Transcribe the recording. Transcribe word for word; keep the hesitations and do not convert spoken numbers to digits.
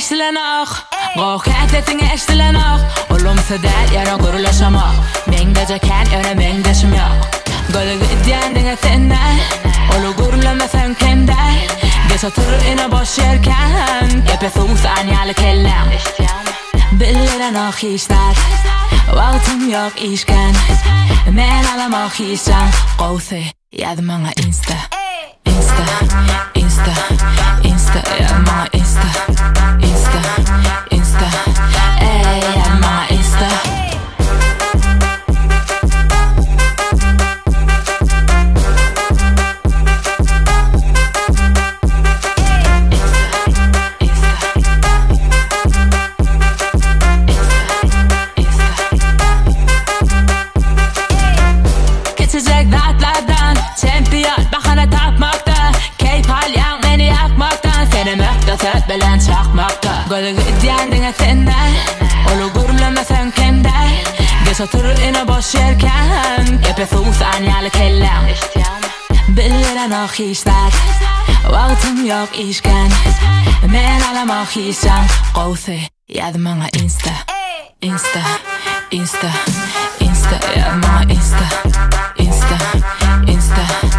eştilen ah Qoqat etini eştilen ah Olum fedel yaran qurulashama Mengde jakan yana mengde shimya Gölü iddiyan dinge senden Olu gurulama sen kende Geçe tur ina boş yerken Epe sus anyalı kellen Biliren ah işler Vaktim yok işken Men alamak işen Qawsi yazmana insta Insta, insta, insta yazmana insta Insta, insta Ey yazmana insta Söt bilen çakmakta Gölü iddiyan dinge senden Olu gurulama sen kende Geç otur ina boş yerken Epe sus anyalı kellen Biliren ah işler Vaktim yok işken Men alamak işen Qawsi yazmana insta Insta, insta, insta yazmana insta Insta, insta